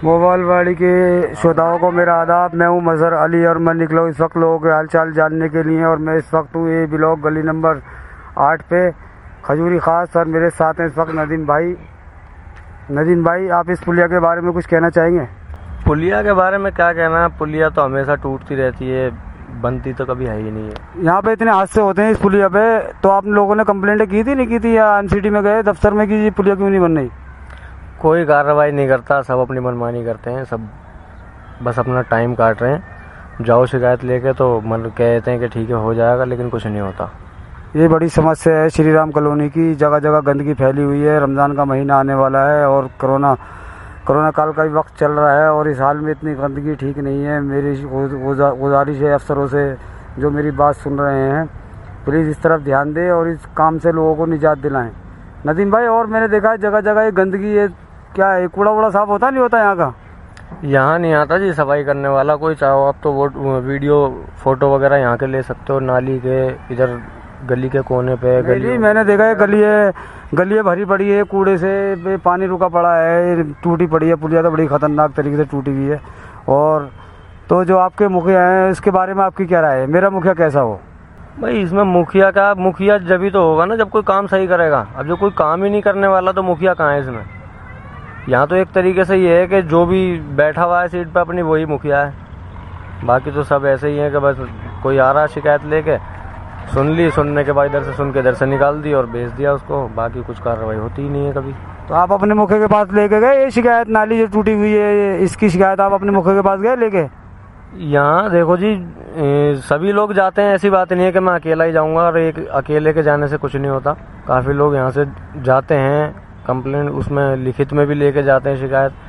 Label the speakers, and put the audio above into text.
Speaker 1: Mobile वाड़ी के श्रोताओं को मेरा आदाब। मैं हूं मजहर अली और मैं निकला हूं इस वक्त लोगों के हालचाल जानने के लिए। और मैं इस वक्त हूं ये ब्लॉक गली नंबर 8 पे खजूरी खास। और मेरे साथ हैं इस वक्त नदीम भाई। नदीम भाई, आप इस पुलिया के बारे में कुछ कहना चाहेंगे?
Speaker 2: पुलिया के बारे में क्या कहना है, पुलिया तो हमेशा टूटती रहती है, बनती तो कभी है ही नहीं है।
Speaker 1: यहाँ पे इतने हादसे होते हैं इस पुलिया पे, तो आप लोगों ने कंप्लेंट की थी नहीं की थी, या एमसीडी में गए दफ्तर में कि पुलिया क्यों नहीं बन रही?
Speaker 2: कोई कार्रवाई नहीं करता, सब अपनी मनमानी करते हैं, सब बस अपना टाइम काट रहे हैं। जाओ शिकायत लेके तो मन कहते हैं कि ठीक है हो जाएगा, लेकिन कुछ नहीं होता।
Speaker 1: ये बड़ी समस्या है श्री राम कॉलोनी की। जगह जगह गंदगी फैली हुई है। रमज़ान का महीना आने वाला है और कोरोना काल का भी वक्त चल रहा है, और इस हाल में इतनी गंदगी ठीक नहीं है। मेरी गुजारिश है अफसरों से जो मेरी बात सुन रहे हैं, प्लीज़ इस तरफ ध्यान दें और इस काम से लोगों को निजात दिलाएं। नदीम भाई, और मैंने देखा है जगह जगह ये गंदगी है, क्या है, कूड़ा वूड़ा साफ होता नहीं होता यहाँ का?
Speaker 2: यहाँ नहीं आता जी सफाई करने वाला कोई। चाहो आप तो वो वीडियो फोटो वगैरह यहाँ के ले सकते हो, नाली के इधर गली के कोने पे।
Speaker 1: गली मैंने देखा है, गली भरी पड़ी है कूड़े से, पानी रुका पड़ा है, टूटी पड़ी है। पुलिया तो बड़ी खतरनाक तरीके से टूटी हुई है। और तो जो आपके मुखिया हैं इसके बारे में आपकी क्या राय है? मेरा मुखिया कैसा हो?
Speaker 2: भाई इसमें मुखिया जब ही तो होगा ना जब कोई काम सही करेगा। अब जो कोई काम ही नहीं करने वाला तो मुखिया कहाँ है इसमें? यहाँ तो एक तरीके से ये है कि जो भी बैठा हुआ है सीट पे अपनी वही मुखिया है, बाकी तो सब ऐसे ही है कि बस कोई आ रहा शिकायत लेके सुन ली, सुनने के बाद इधर से सुन के इधर से निकाल दी और भेज दिया उसको, बाकी कुछ कार्रवाई होती ही नहीं है कभी।
Speaker 1: तो आप अपने मुखिया के पास लेके गए ये शिकायत, नाली जो टूटी हुई है इसकी शिकायत आप अपने मुखिया के पास गए लेके?
Speaker 2: यहाँ देखो जी, सभी लोग जाते हैं, ऐसी बात नहीं है कि मैं अकेला ही जाऊंगा, और एक अकेले के जाने से कुछ नहीं होता। काफ़ी लोग यहाँ से जाते हैं, कंप्लेंट उसमें लिखित में भी लेके जाते हैं शिकायत।